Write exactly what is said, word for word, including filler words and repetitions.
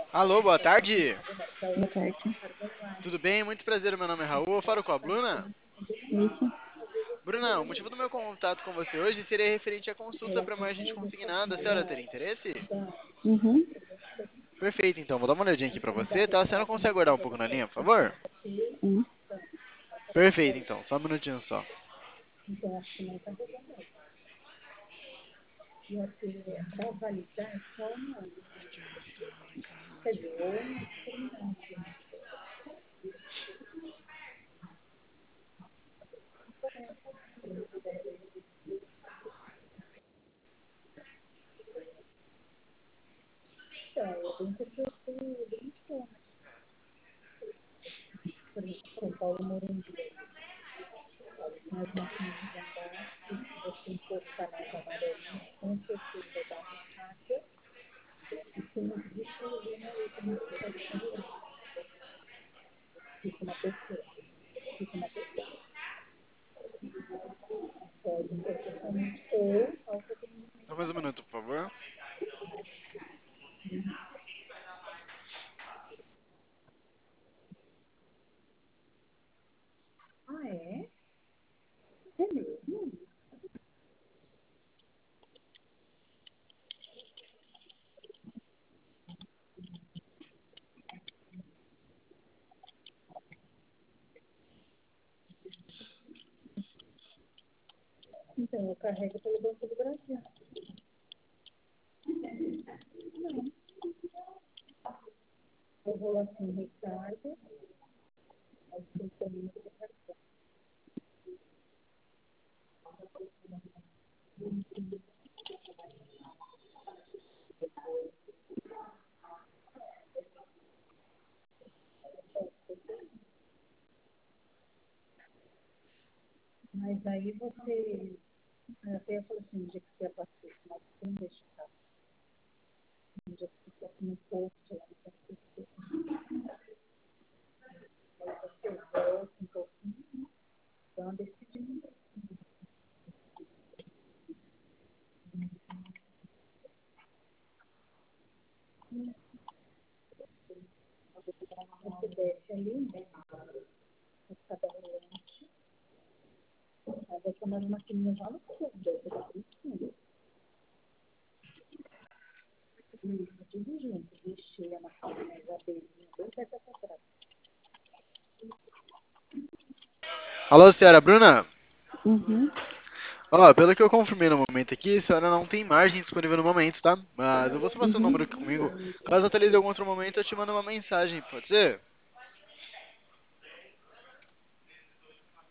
Alô, boa tarde. Boa tarde. Tudo bem? Muito prazer, meu nome é Raul. Eu falo com a Bruna. Isso? Bruna, o motivo do meu contato com você hoje seria referente à consulta para margem consignada. A senhora teria interesse? Uhum. Perfeito, então. Vou dar uma olhadinha aqui para você, tá? A senhora consegue aguardar um pouco na linha, por favor? Hum. Perfeito, então. Só um minutinho só. Só mais um minuto, por favor. Alô, senhora Bruna? Uhum. Ó, pelo que eu confirmei no momento aqui, a senhora não tem margem disponível no momento, tá? Mas eu vou só passar o Uhum. número aqui comigo. Caso atualize em algum outro momento, eu te mando uma mensagem, pode ser?